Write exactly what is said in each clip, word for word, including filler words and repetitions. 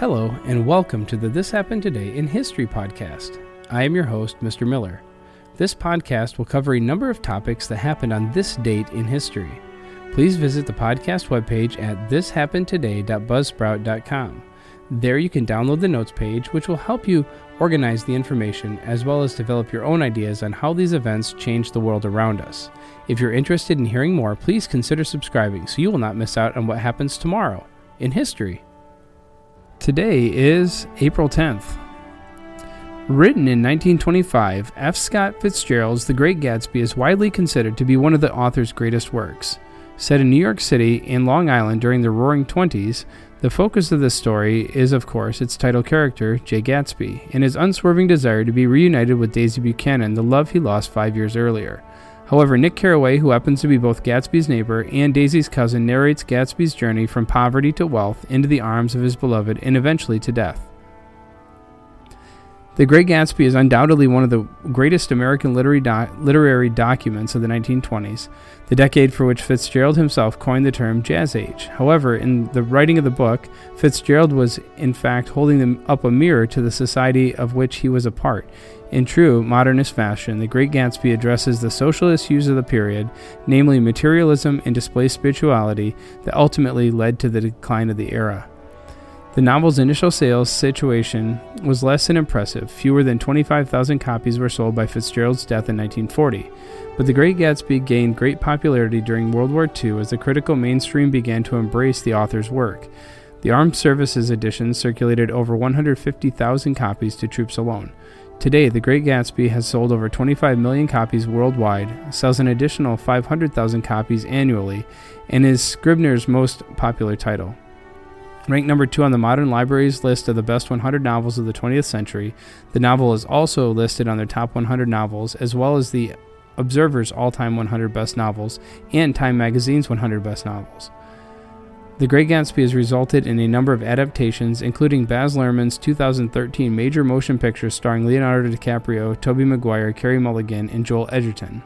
Hello, and welcome to the This Happened Today in History podcast. I am your host, Mister Miller. This podcast will cover a number of topics that happened on this date in history. Please visit the podcast webpage at this happened today dot buzzsprout dot com. There you can download the notes page, which will help you organize the information as well as develop your own ideas on how these events change the world around us. If you're interested in hearing more, please consider subscribing so you will not miss out on what happens tomorrow in history. Today is April tenth. Written in nineteen twenty-five, F. Scott Fitzgerald's The Great Gatsby is widely considered to be one of the author's greatest works. Set in New York City and Long Island during the Roaring Twenties, the focus of this story is, of course, its title character, Jay Gatsby, and his unswerving desire to be reunited with Daisy Buchanan, the love he lost five years earlier. However, Nick Carraway, who happens to be both Gatsby's neighbor and Daisy's cousin, narrates Gatsby's journey from poverty to wealth into the arms of his beloved and eventually to death. The Great Gatsby is undoubtedly one of the greatest American literary, doc- literary documents of the nineteen twenties, the decade for which Fitzgerald himself coined the term Jazz Age. However, in the writing of the book, Fitzgerald was in fact holding them up a mirror to the society of which he was a part. In true modernist fashion, The Great Gatsby addresses the social issues of the period, namely materialism and displaced spirituality, that ultimately led to the decline of the era. The novel's initial sales situation was less than impressive. Fewer than twenty-five thousand copies were sold by Fitzgerald's death in nineteen forty. But The Great Gatsby gained great popularity during World War Two as the critical mainstream began to embrace the author's work. The Armed Services edition circulated over one hundred fifty thousand copies to troops alone. Today, The Great Gatsby has sold over twenty-five million copies worldwide, sells an additional five hundred thousand copies annually, and is Scribner's most popular title. Ranked number two on the Modern Library's list of the best one hundred novels of the twentieth century, the novel is also listed on their top one hundred novels, as well as the Observer's all-time one hundred best novels and Time Magazine's one hundred best novels. The Great Gatsby has resulted in a number of adaptations, including Baz Luhrmann's two thousand thirteen major motion picture starring Leonardo DiCaprio, Tobey Maguire, Carey Mulligan, and Joel Edgerton.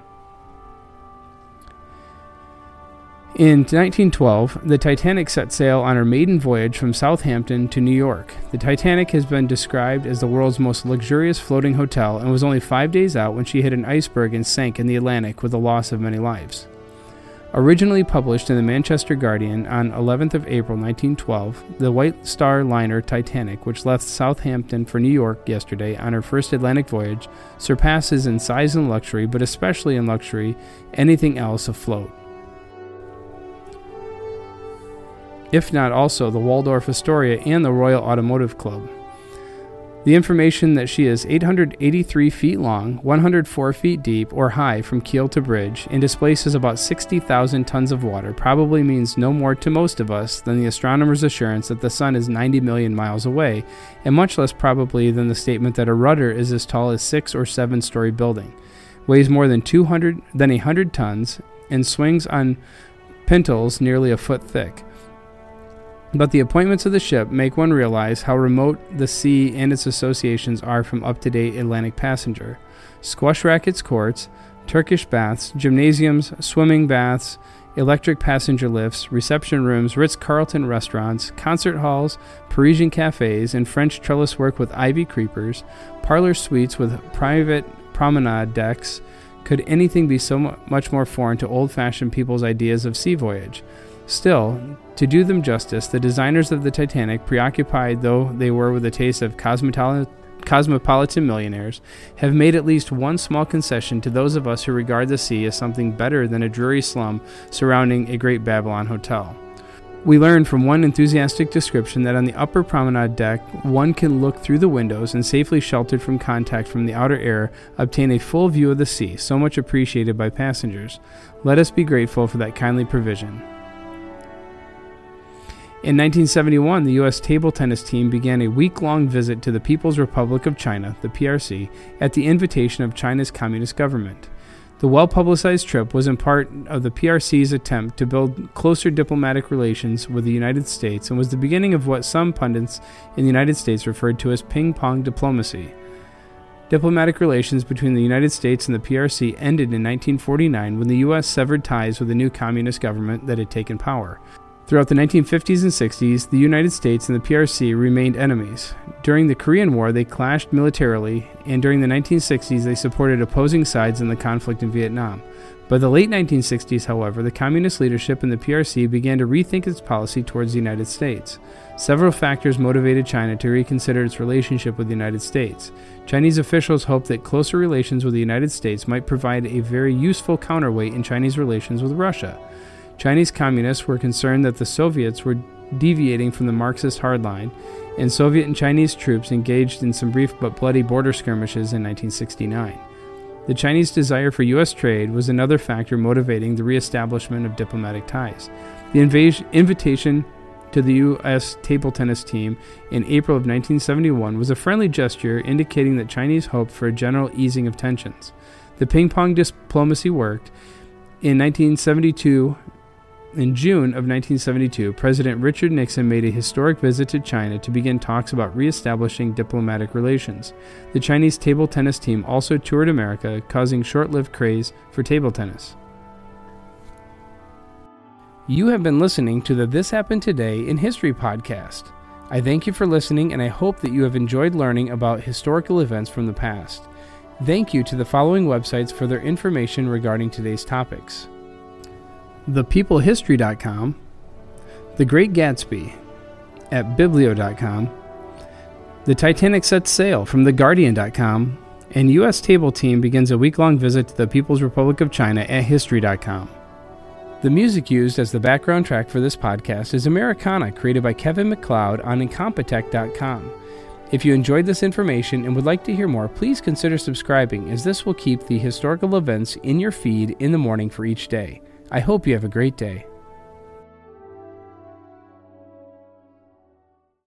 In nineteen twelve, the Titanic set sail on her maiden voyage from Southampton to New York. The Titanic has been described as the world's most luxurious floating hotel and was only five days out when she hit an iceberg and sank in the Atlantic with the loss of many lives. Originally published in the Manchester Guardian on eleventh of April nineteen twelve, the White Star liner Titanic, which left Southampton for New York yesterday on her first Atlantic voyage, surpasses in size and luxury, but especially in luxury, anything else afloat, if not also the Waldorf Astoria and the Royal Automotive Club. The information that she is eight hundred eighty-three feet long, one hundred four feet deep or high from keel to bridge, and displaces about sixty thousand tons of water probably means no more to most of us than the astronomer's assurance that the sun is ninety million miles away, and much less probably than the statement that a rudder is as tall as six or seven story building, weighs more than two hundred than one hundred tons, and swings on pintles nearly a foot thick. But the appointments of the ship make one realize how remote the sea and its associations are from up-to-date Atlantic passenger. Squash rackets courts, Turkish baths, gymnasiums, swimming baths, electric passenger lifts, reception rooms, Ritz-Carlton restaurants, concert halls, Parisian cafes, and French trellis work with ivy creepers, parlor suites with private promenade decks. Could anything be so much more foreign to old-fashioned people's ideas of sea voyage? Still, to do them justice, the designers of the Titanic, preoccupied though they were with the taste of cosmopolitan, cosmopolitan millionaires, have made at least one small concession to those of us who regard the sea as something better than a dreary slum surrounding a great Babylon hotel. We learn from one enthusiastic description that on the upper promenade deck, one can look through the windows and, safely sheltered from contact from the outer air, obtain a full view of the sea, so much appreciated by passengers. Let us be grateful for that kindly provision. In nineteen seventy-one, the U S table tennis team began a week-long visit to the People's Republic of China, the P R C, at the invitation of China's Communist government. The well-publicized trip was in part of the P R C's attempt to build closer diplomatic relations with the United States and was the beginning of what some pundits in the United States referred to as ping-pong diplomacy. Diplomatic relations between the United States and the P R C ended in nineteen forty-nine when the U S severed ties with the new communist government that had taken power. Throughout the nineteen fifties and sixties, the United States and the P R C remained enemies. During the Korean War, they clashed militarily, and during the nineteen sixties, they supported opposing sides in the conflict in Vietnam. By the late nineteen sixties, however, the communist leadership in the P R C began to rethink its policy towards the United States. Several factors motivated China to reconsider its relationship with the United States. Chinese officials hoped that closer relations with the United States might provide a very useful counterweight in Chinese relations with Russia. Chinese communists were concerned that the Soviets were deviating from the Marxist hardline, and Soviet and Chinese troops engaged in some brief but bloody border skirmishes in nineteen sixty-nine. The Chinese desire for U S trade was another factor motivating the reestablishment of diplomatic ties. The invasion, invitation to the U S table tennis team in April of nineteen seventy-one was a friendly gesture indicating that Chinese hoped for a general easing of tensions. The ping-pong diplomacy worked. In nineteen seventy-two, in June of nineteen seventy-two, President Richard Nixon made a historic visit to China to begin talks about reestablishing diplomatic relations. The Chinese table tennis team also toured America, causing short-lived craze for table tennis. You have been listening to the This Happened Today in History podcast. I thank you for listening, and I hope that you have enjoyed learning about historical events from the past. Thank you to the following websites for their information regarding today's topics: the people history dot com, The Great Gatsby at biblio dot com, The Titanic Sets Sail from the guardian dot com, and U S Table Team begins a week-long visit to the People's Republic of China at history dot com. The music used as the background track for this podcast is Americana, created by Kevin MacLeod on incompetech dot com. If you enjoyed this information and would like to hear more, please consider subscribing, as this will keep the historical events in your feed in the morning for each day. I hope you have a great day.